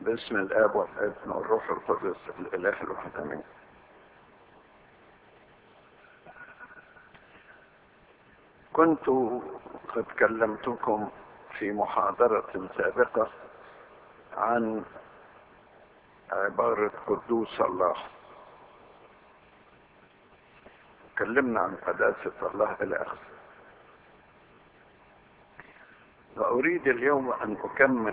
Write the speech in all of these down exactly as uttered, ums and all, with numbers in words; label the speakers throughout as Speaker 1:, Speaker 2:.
Speaker 1: باسم الآب والابن والروح القدس الإله الواحد آمين. كنت قد كلمتكم في محاضرة سابقة عن عبارة قدوس الله. تكلمنا عن قداسة الله إلى آخره. وأريد اليوم أن أكمل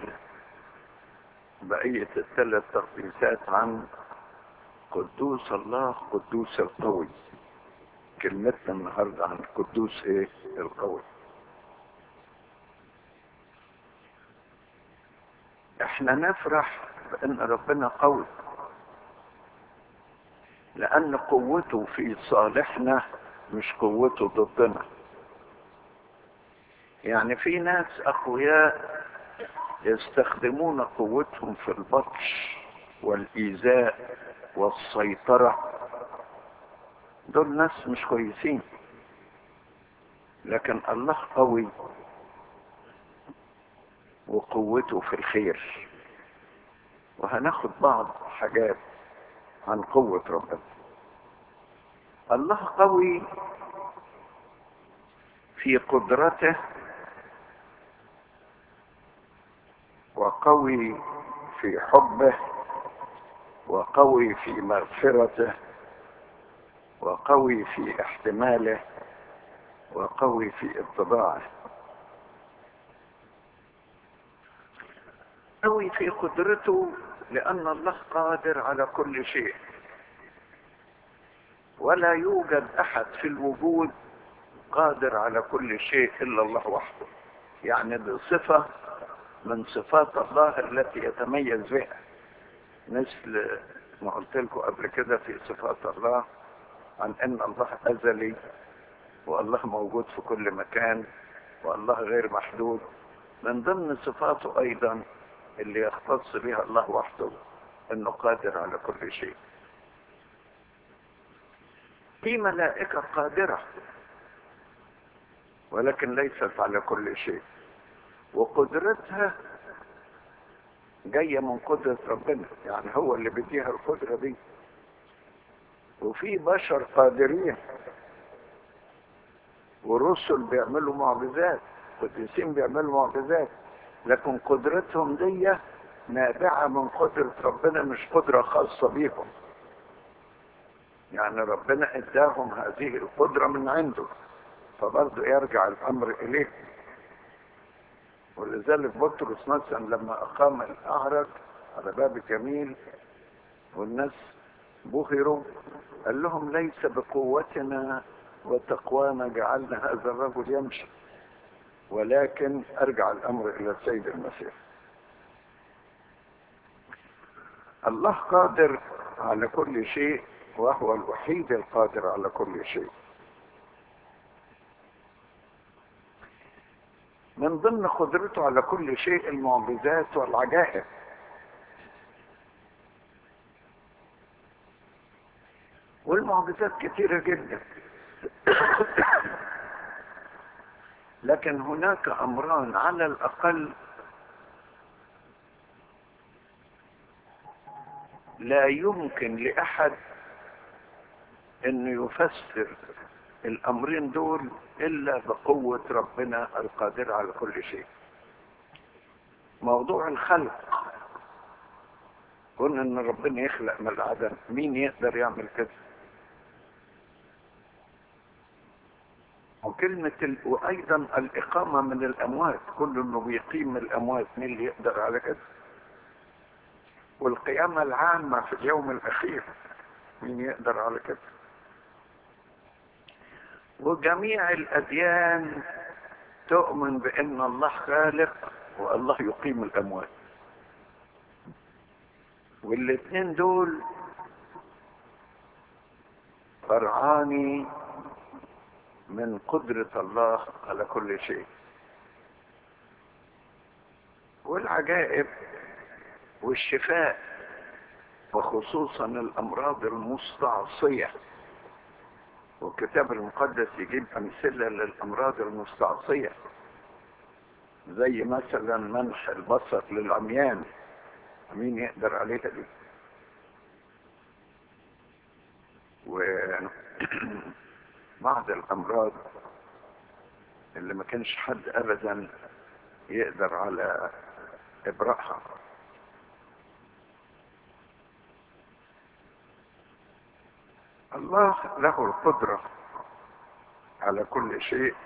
Speaker 1: بقية الثلاث تقديسات عن قدوس الله قدوس القوي. كلمتنا النهاردة عن قدوس ايه؟ القوي. احنا نفرح بان ربنا قوي، لان قوته في صالحنا مش قوته ضدنا. يعني في ناس اقوياء يستخدمون قوتهم في البطش والايذاء والسيطرة، دول ناس مش كويسين. لكن الله قوي وقوته في الخير، وهناخد بعض حاجات عن قوة ربنا. الله قوي في قدرته، وقوي في حبه، وقوي في مغفرته، وقوي في احتماله، وقوي في اتباعه. قوي في قدرته لأن الله قادر على كل شيء، ولا يوجد أحد في الوجود قادر على كل شيء إلا الله وحده. يعني دي صفة من صفات الله التي يتميز بها، مثل ما قلت لكم قبل كده في صفات الله عن أن الله أزلي، والله موجود في كل مكان، والله غير محدود. من ضمن صفاته أيضا اللي يختص بها الله وحده أنه قادر على كل شيء. في ملائكة قادرة ولكن ليست على كل شيء، وقدرتها جاية من قدرة ربنا، يعني هو اللي بيديها القدرة دي. وفي بشر قادرين ورسل بيعملوا معجزات، قديسين بيعملوا معجزات، لكن قدرتهم دي نابعة من قدرة ربنا، مش قدرة خاصة بيهم. يعني ربنا اداهم هذه القدرة من عنده، فبرضه يرجع الامر اليه. ولذلك بطرس مثلا لما اقام الاعرج على باب جميل والناس بهروا، قال لهم ليس بقوتنا وتقوانا جعلنا هذا الرجل يمشي، ولكن ارجع الامر الى السيد المسيح. الله قادر على كل شيء، وهو الوحيد القادر على كل شيء. من ضمن قدرته على كل شيء المعجزات والعجائب. والمعجزات كثيرة جدا، لكن هناك امران على الاقل لا يمكن لاحد انه يفسر الامرين دول الا بقوة ربنا القادر على كل شيء. موضوع الخلق، قلنا ان ربنا يخلق من العدم، مين يقدر يعمل كده؟ وكلمة ال... وايضا الاقامة من الاموات، كل انه بيقيم من الاموات، مين اللي يقدر على كده؟ والقيامة العامة في اليوم الاخير، مين يقدر على كده؟ وجميع الاديان تؤمن بان الله خالق والله يقيم الاموات، والاثنين دول فرعاني من قدرة الله على كل شيء. والعجائب والشفاء، وخصوصا الامراض المستعصية، والكتاب المقدس يجيب امثلة للامراض المستعصية، زي مثلا منح البصر للعميان، مين يقدر عليها دي؟ وبعض الأمراض اللي ما كانش حد أبدا يقدر على إبراءها. الله له القدرة على كل شيء،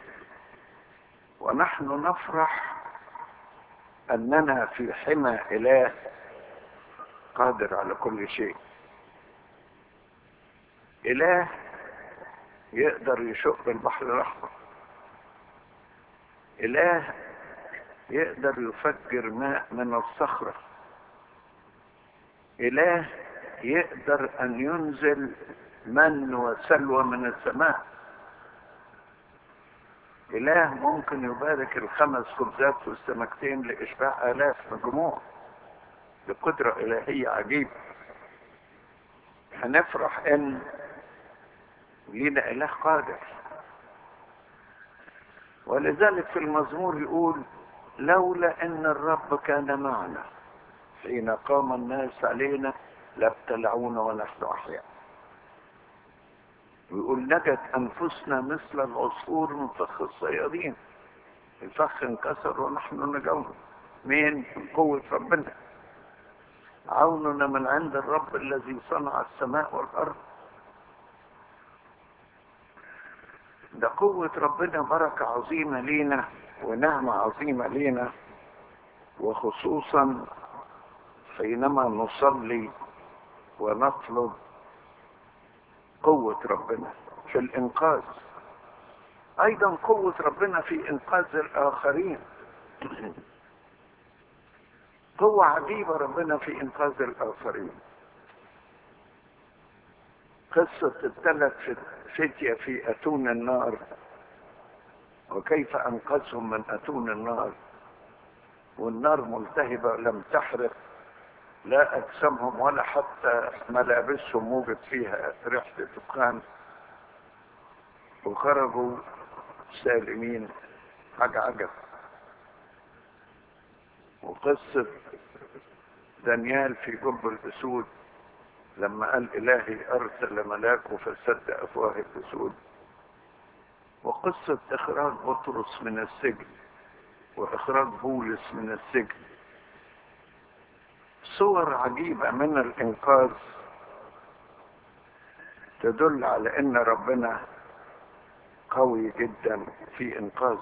Speaker 1: ونحن نفرح أننا في حمى إله قادر على كل شيء. إله يقدر يشق البحر الأحمر، إله يقدر يفجر ماء من الصخرة، إله يقدر أن ينزل من وسلوى من السماء، إله ممكن يبارك الخمس خبزات والسمكتين لإشباع آلاف مجموع بقدرة إلهية عجيبة. هنفرح إن لينا إله قادر. ولذلك في المزمور يقول: لولا ان الرب كان معنا حين قام الناس علينا لابتلعونا ونحن احياء. ويقول: نجت انفسنا مثل العصفور من فخ الصيادين. الفخ انكسر ونحن نجونا. مين؟ من قوة ربنا. عوننا من عند الرب الذي صنع السماء والارض. ده قوة ربنا بركة عظيمة لينا ونعمة عظيمة لينا، وخصوصا حينما نصلي ونطلب قوة ربنا في الإنقاذ. أيضا قوة ربنا في إنقاذ الآخرين. قوة عجيبة ربنا في إنقاذ الآخرين. قصة الثلاث فتية في أتون النار، وكيف أنقذهم من أتون النار، والنار ملتهبة لم تحرق لا أجسامهم ولا حتى ملابسهم موجد فيها ريحة دخان، وخرجوا سالمين. حاجة عجب. وقصة دانيال في جب الأسود لما قال: إلهي أرسل ملاكه فسد أفواه الأسود. وقصة إخراج بطرس من السجن وإخراج بولس من السجن. صور عجيبة من الإنقاذ تدل على أن ربنا قوي جدا في إنقاذه.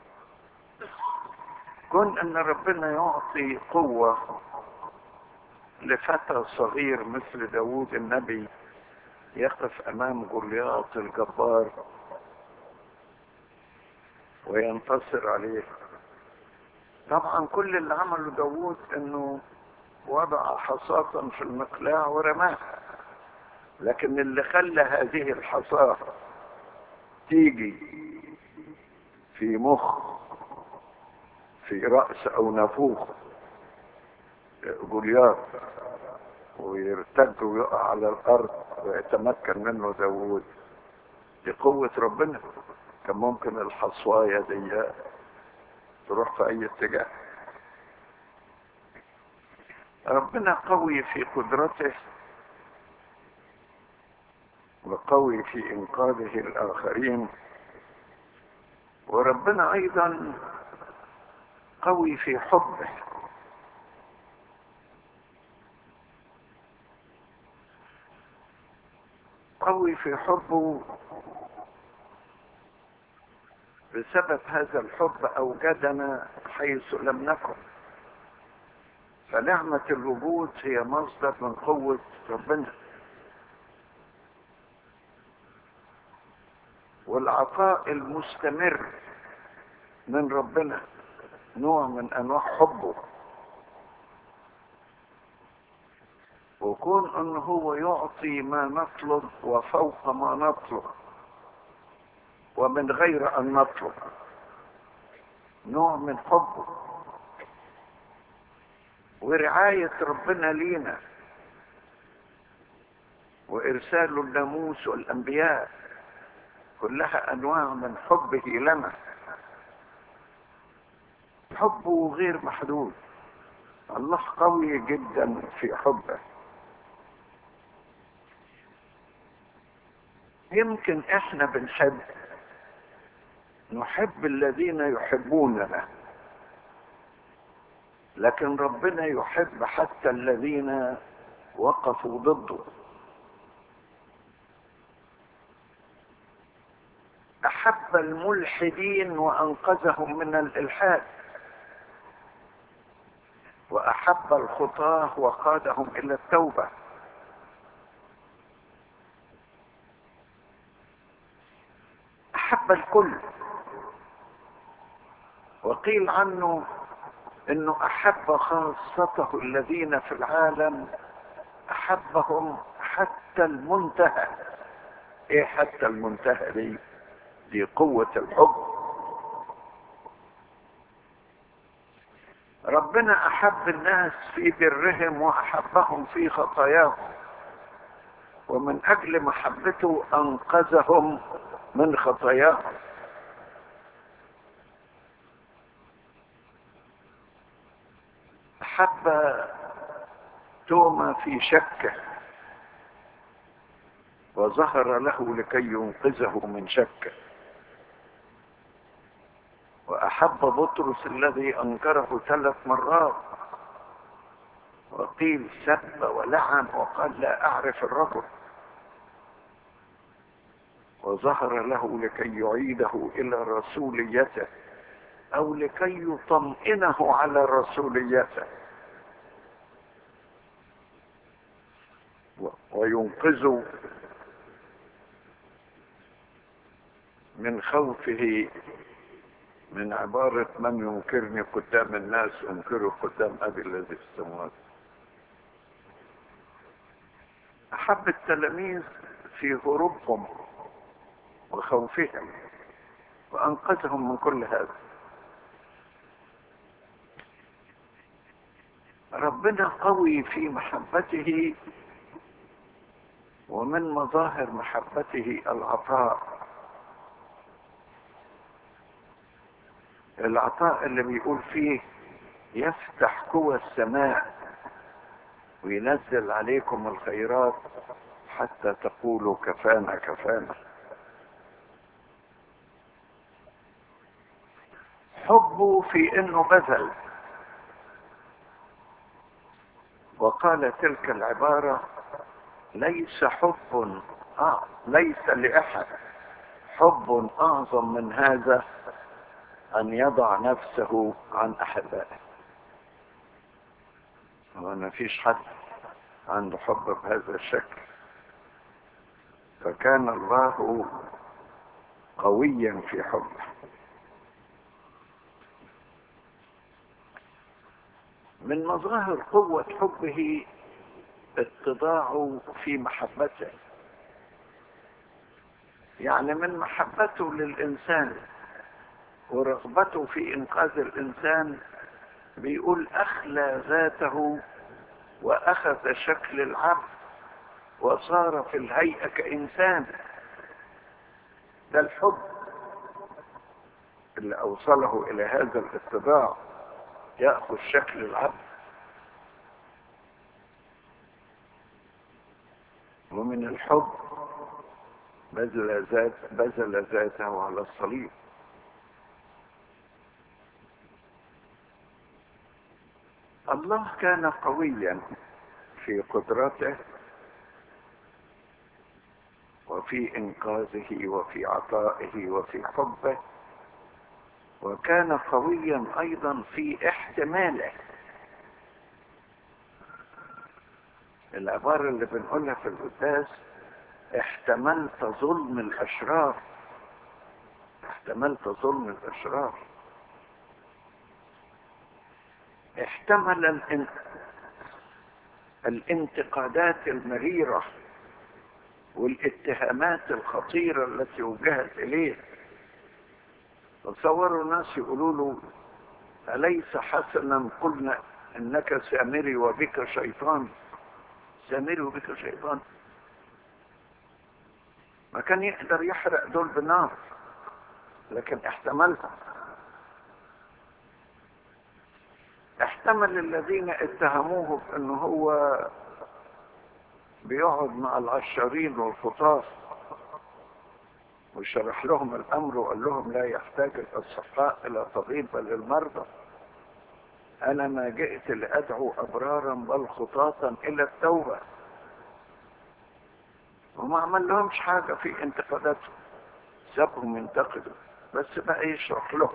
Speaker 1: كون أن ربنا يعطي قوة لفتى صغير مثل داود النبي يقف أمام جولياط الجبار وينتصر عليه. طبعا كل اللي عمله داود انه وضع حصاة في المقلاع ورماها، لكن اللي خلى هذه الحصاة تيجي في مخ في رأس او نافوخ جولياط ويرتد ويقع على الارض ويتمكن منه داود، دي قوة ربنا. كان ممكن الحصواية دي تروح في اي اتجاه. ربنا قوي في قدرته وقوي في انقاذه الاخرين، وربنا ايضا قوي في حبه. قوي في حبه بسبب هذا الحب أوجدنا حيث لم نكن. فنعمة الوجود هي مصدر من قوة ربنا، والعطاء المستمر من ربنا نوع من أنواع حبه. وكون أنه هو يعطي ما نطلب وفوق ما نطلب ومن غير أن نطلب نوع من حبه. ورعاية ربنا لينا وإرسال الناموس والأنبياء كلها أنواع من حبه لنا. حبه غير محدود. الله قوي جدا في حبه. يمكن احنا بنحب نحب الذين يحبوننا، لكن ربنا يحب حتى الذين وقفوا ضده. احب الملحدين وانقذهم من الالحاد، واحب الخطاه وقادهم الى التوبه. احب الكل، وقيل عنه انه احب خاصته الذين في العالم، احبهم حتى المنتهى. ايه حتى المنتهى دي؟ دي قوة الحب. ربنا احب الناس في برهم واحبهم في خطاياهم، ومن اجل محبته انقذهم من خطاياهم. احب توما في شكه وظهر له لكي ينقذه من شكه، واحب بطرس الذي انكره ثلاث مرات، وقيل سب ولعن وقال لا اعرف الرجل، وظهر له لكي يعيده الى رسوليته او لكي يطمئنه على رسوليته وينقذه من خوفه من عبارة من ينكرني قدام الناس انكره قدام ابي الذي في السماوات. احب التلاميذ في هروبهم وخوفهم وانقذهم من كل هذا. ربنا قوي في محبته، ومن مظاهر محبته العطاء. العطاء اللي بيقول فيه يفتح قوى السماء وينزل عليكم الخيرات حتى تقولوا كفانا كفانا. حبه في انه بذل، وقال تلك العبارة ليس حب آه ليس لأحد حب أعظم من هذا أن يضع نفسه عن أحبائه. وما فيش حد عنده حب بهذا الشكل. فكان الله قويا في حبه. من مظاهر قوة حبه اتضاعه في محبته. يعني من محبته للإنسان ورغبته في إنقاذ الإنسان بيقول أخلى ذاته وأخذ شكل العبد وصار في الهيئة كإنسان. ده الحب اللي أوصله إلى هذا الاتضاع، يأخذ شكل العبد. ومن الحب بذل ذات بذل ذاته على الصليب. الله كان قويا في قدرته وفي إنقاذه وفي عطائه وفي حبه، وكان قويا أيضا في احتماله. العبارة اللي بنقولها في القداس احتملت ظلم الأشرار، احتملت ظلم الأشرار. احتمل الان... الانتقادات المريرة والاتهامات الخطيرة التي وجهت إليه. تصوروا الناس يقولوا له أليس حسنا قلنا إنك سامري وبك شيطان؟ سامري وبك شيطان. ما كان يقدر يحرق دول بنار، لكن احتملها. احتمل الذين اتهموه بأنه هو بيقعد مع العشارين والخطاة وشرح لهم الأمر وقال لهم لا يحتاج الأصحاء إلى طبيب بل المرضى. أنا ما جئت لأدعو أبرارا بل خطاة إلى التوبة. وما عمل لهمش حاجة في انتقاداتهم، سابهم ينتقدوا بس بقى يشرح لهم.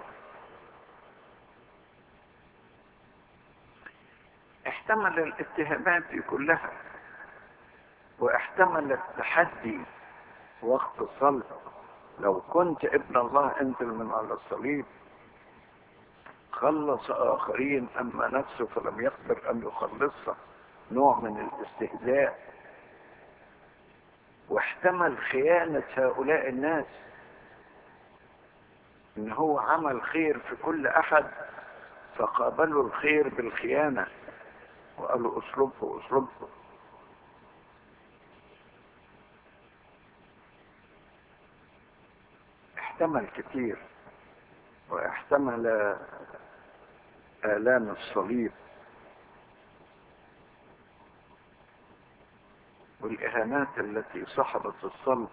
Speaker 1: احتمل الاتهامات دي كلها، واحتمل التحدي وقت الصلب. لو كنت ابن الله انزل من على الصليب. خلص آخرين أما نفسه فلم يقدر أن يخلصها، نوع من الاستهزاء. واحتمل خيانة هؤلاء الناس، إن هو عمل خير في كل أحد فقابلوا الخير بالخيانة وقالوا أسلوبه أسلوبه. احتمل كتير، واحتمل آلام الصليب والإهانات التي صحبت الصلب.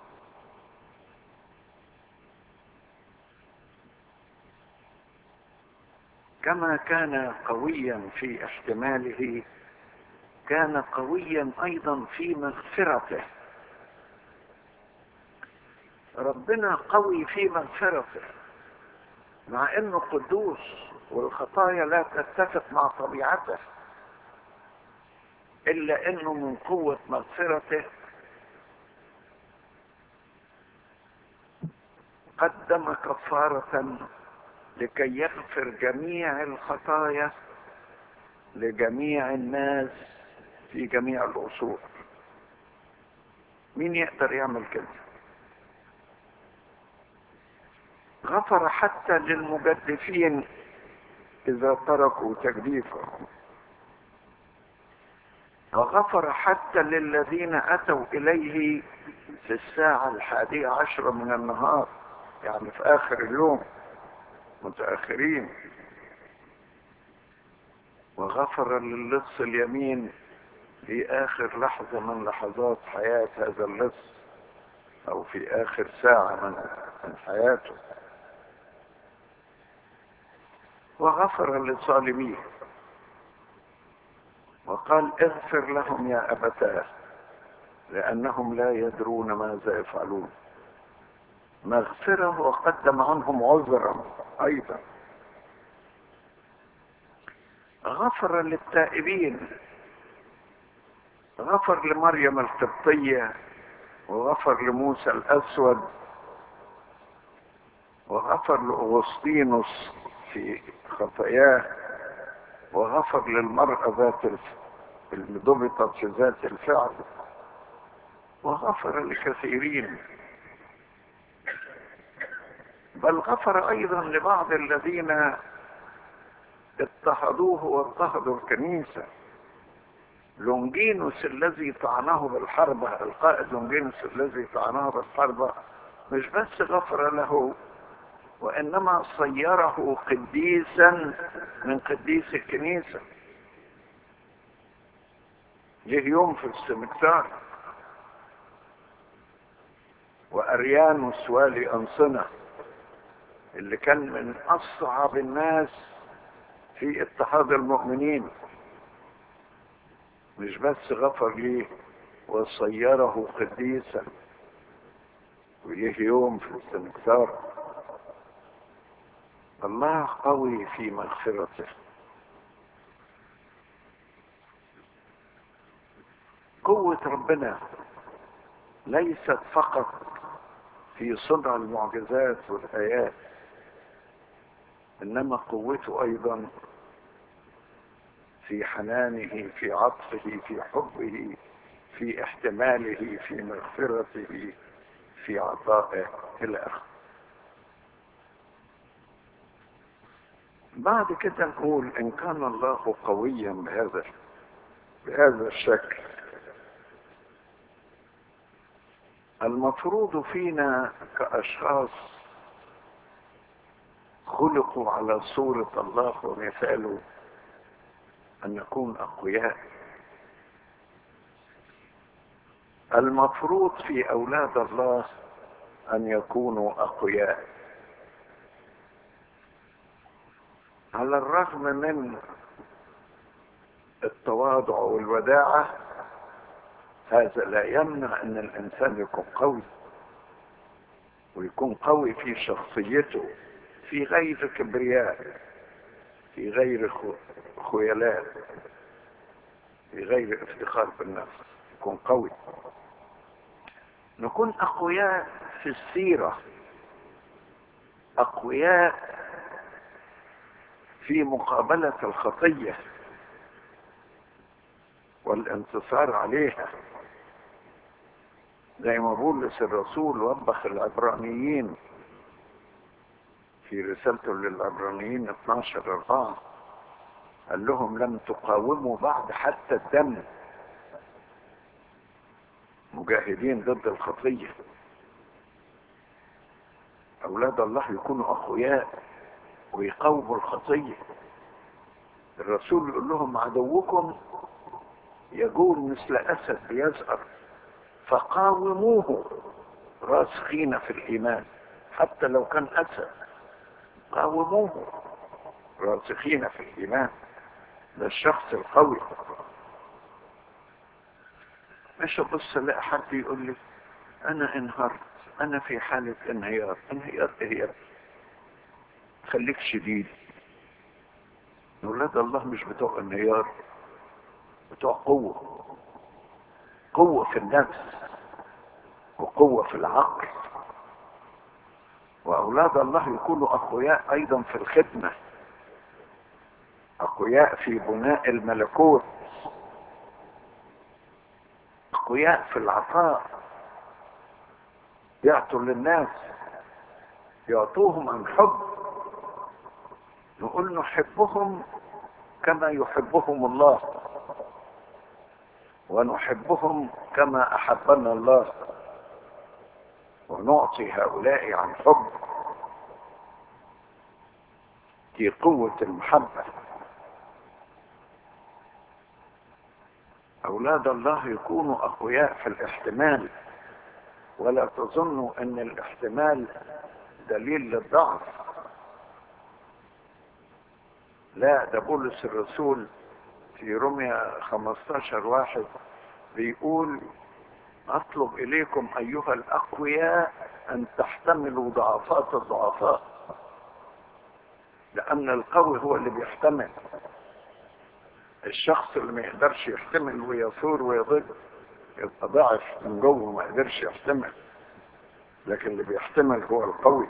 Speaker 1: كما كان قويا في احتماله كان قويا أيضا في مغفرته. ربنا قوي في مغفرته مع انه قدوس والخطايا لا تتفق مع طبيعته، الا انه من قوة مغفرته قدم كفارة لكي يغفر جميع الخطايا لجميع الناس في جميع العصور. مين يقدر يعمل كده؟ غفر حتى للمجدفين إذا تركوا تجديفهم، وغفر حتى للذين أتوا إليه في الساعة الحادية عشرة من النهار، يعني في آخر اليوم متأخرين. وغفر للص اليمين في آخر لحظة من لحظات حياة هذا اللص، أو في آخر ساعة من حياته. وغفر للظالمين وقال اغفر لهم يا أبتاه لأنهم لا يدرون ماذا يفعلون. مغفرة وقدم عنهم عذرا أيضا. غفر للتائبين، غفر لمريم القبطية، وغفر لموسى الأسود، وغفر لأغسطينوس في خطاياه، وغفر للمرأة ذات اللي ضبطت في ذات الفعل، وغفر لكثيرين. بل غفر أيضا لبعض الذين اضطهدوه واضطهدوا الكنيسة. لونجينوس الذي طعنه بالحربة، القائد لونجينوس الذي طعنه بالحربة، مش بس غفر له وإنما صيره قديسا من قديس الكنيسة. جه يوم في السمكتار. وأريانوس والي أنصنة اللي كان من أصعب الناس في اضطهاد المؤمنين، مش بس غفر ليه وصيره قديسا، وجه يوم في السمكتار. الله قوي في مغفرته. قوة ربنا ليست فقط في صنع المعجزات والآيات، إنما قوته أيضا في حنانه، في عطفه، في حبه، في احتماله، في مغفرته، في عطائه إلى آخره. بعد كده نقول إن كان الله قويا بهذا بهذا الشكل، المفروض فينا كأشخاص خلقوا على صورة الله ومثاله أن نكون أقوياء. المفروض في أولاد الله أن يكونوا أقوياء على الرغم من التواضع والوداعة. هذا لا يمنع أن الإنسان يكون قوي، ويكون قوي في شخصيته، في غير كبرياء، في غير خيلاء، في غير افتخار بالنفس، يكون قوي. نكون أقوياء في السيرة، أقوياء في مقابلة الخطية والانتصار عليها، زي ما بولس الرسول وبخ العبرانيين في رسالته للعبرانيين اثناشر أربعة، قال لهم لم تقاوموا بعد حتى الدم، مجاهدين ضد الخطية. أولاد الله يكونوا أقوياء ويقاوموا الخطية. الرسول يقول لهم عدوكم يجول مثل أسد يزأر فقاوموه راسخين في الإيمان. حتى لو كان أسد قاوموه راسخين في الإيمان. ده الشخص القوي. مش أبص لا حد يقول لي أنا انهارت، أنا في حالة انهيار. انهيار إيه؟ خليك شديد. أولاد الله مش بتوع انهيار، بتوع قوة، قوة في النفس وقوة في العقل. وأولاد الله يكونوا أقوياء أيضا في الخدمة، أقوياء في بناء الملكوت، أقوياء في العطاء، يعطوا للناس، يعطوهم عن حب. نقول نحبهم كما يحبهم الله، ونحبهم كما أحبنا الله، ونعطي هؤلاء عن حب. دي قوة المحبة. أولاد الله يكونوا أقوياء في الاحتمال، ولا تظنوا أن الاحتمال دليل للضعف. لا، ده بولس الرسول في روميا خمستاشر واحد بيقول أطلب إليكم أيها الأقوياء أن تحتملوا ضعفات الضعفاء، لأن القوي هو اللي بيحتمل. الشخص اللي ما يقدرش يحتمل ويثور ويضل يبقى ضعف من جوه، ما يقدرش يحتمل. لكن اللي بيحتمل هو القوي.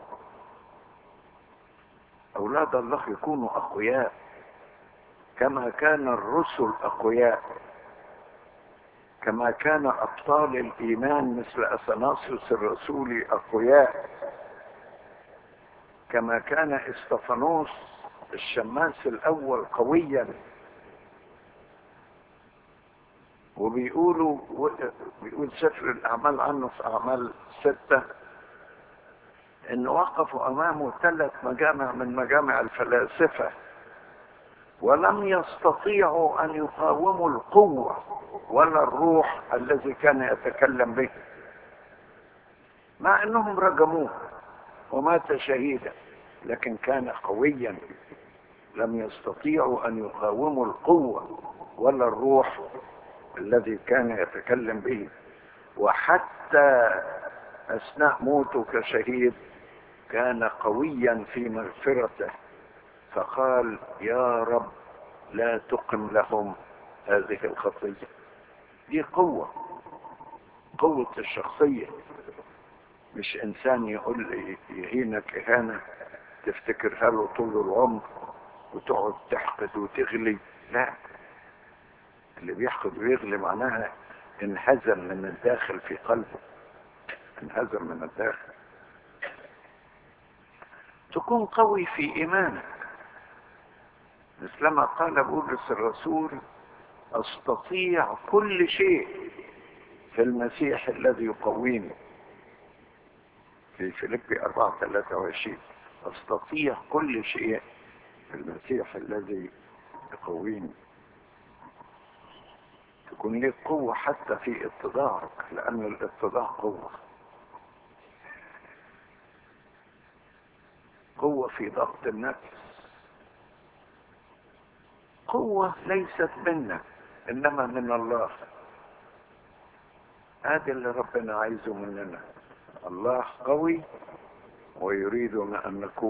Speaker 1: أولاد الله يكونوا أقوياء كما كان الرسل أقوياء، كما كان أبطال الإيمان مثل أثناسيوس الرسولي أقوياء، كما كان استفانوس الشماس الأول قويا. وبيقولوا بيقول سفر الأعمال عنه في أعمال ستة إن وقفوا أمامه ثلاث مجامع من مجامع الفلاسفة ولم يستطيعوا أن يقاوموا القوة ولا الروح الذي كان يتكلم به، مع أنهم رجموه ومات شهيدا، لكن كان قويا. لم يستطيعوا أن يقاوموا القوة ولا الروح الذي كان يتكلم به. وحتى أثناء موته كشهيد كان قويا في مغفرته، فقال يا رب لا تقم لهم هذه الخطية. دي قوة، قوة الشخصية. مش إنسان يقول يهينك إهانة تفتكرها له طول العمر وتقعد تحقد وتغلي. لا، اللي بيحقد ويغلي معناها انهزم من الداخل في قلبه، انهزم من الداخل. تكون قوي في إيمانك، مثلما قال بولس الرسول أستطيع كل شيء في المسيح الذي يقويني، في فيليبي أربعة ثلاثة وعشرين. أستطيع كل شيء في المسيح الذي يقويني. تكون ليك قوة حتى في اتضاعك، لأن الاتضاع قوة. قوة في ضبط النفس، قوة ليست منك إنما من الله. هذا اللي ربنا عايزه مننا. الله قوي ويريدنا أن نكون